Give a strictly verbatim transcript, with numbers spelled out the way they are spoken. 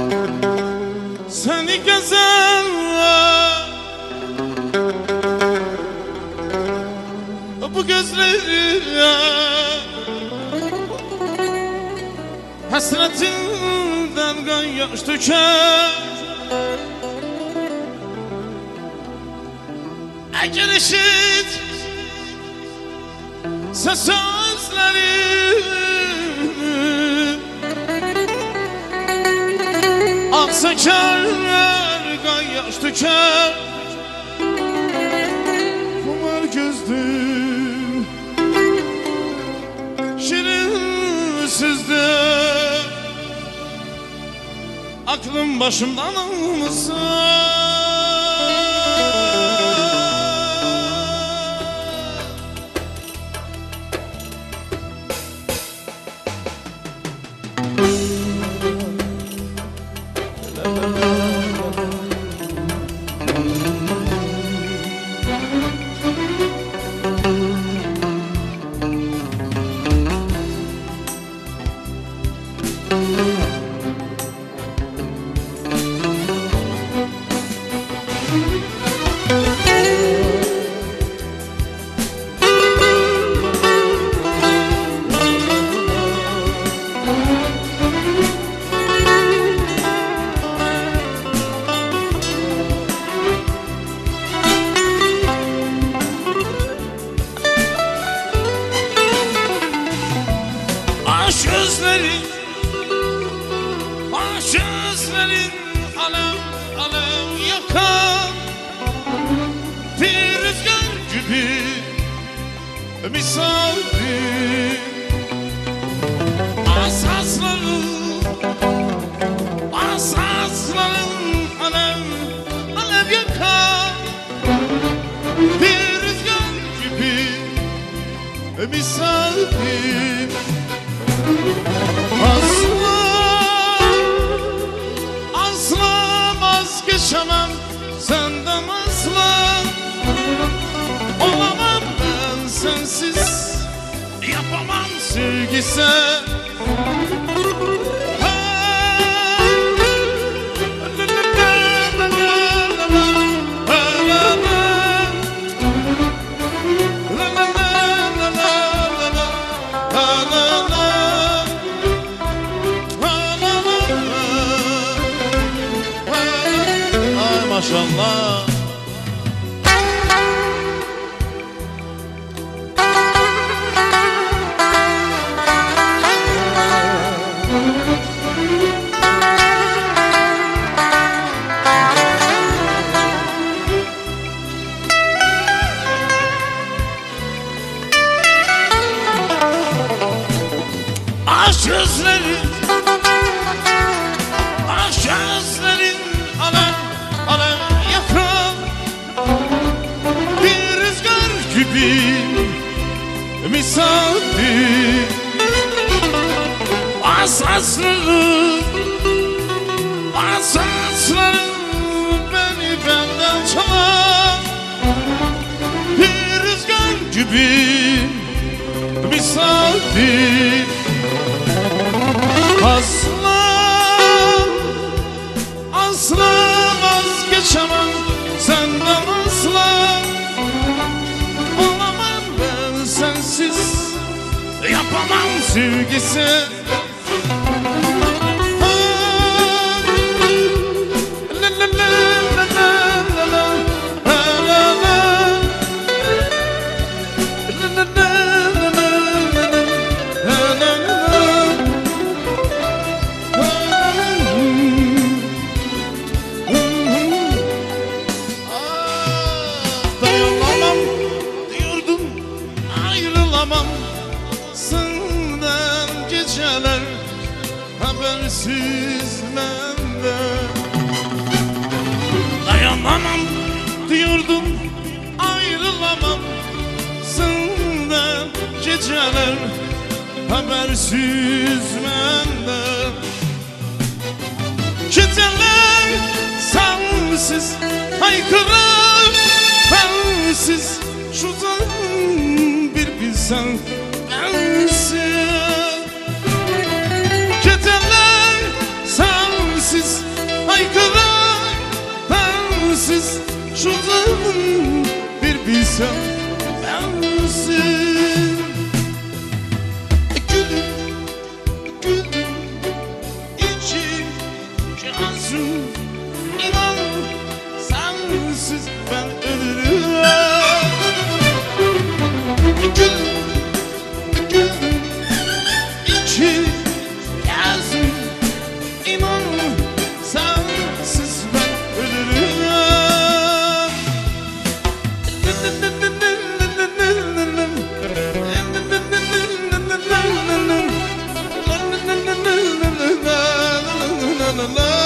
Seni gezen bu gözlerine hasretinden kan yaş döker. Eğer eşit sözleri aksakar kan yaş döker. Kumar gözlüm şirinsizdir, aklım başımdan almışsın. Aşk gözlerin, aşk gözlerin alev alev yakar. Bir rüzgar gibi misafir. Asasların, asasların alev alev yakar. Bir rüzgar gibi misafir. Asla, asla vazgeçemem senden asla. Olamam ben sensiz, yapamam sevgisi. Maşallah. Aşk gözlerin, aşk gözlerin alev alev yakar. Bir rüzgar gibi misafir. Asasların, asasların beni benden çalar. Bir rüzgar gibi misafir. Asla, asla vazgeçemem senden asla. Olamam ben sensiz, yapamam sevgisi. La la la la la la la la la la la la. Senden geceler habersiz benden. Dayanamam diyordum, ayrılamam senden geceler habersiz benden. Geceler sensiz haykırar, bensiz şu zaman bir bilsen. Geceler sensiz sensiz şu zaman bir bilsem bensin. Gülüm, gülüm, içim cansın. İnan sensiz ben ölürüm. Gülüm, gülüm, içim cansın. İnan sensiz ben ölürüm. La la la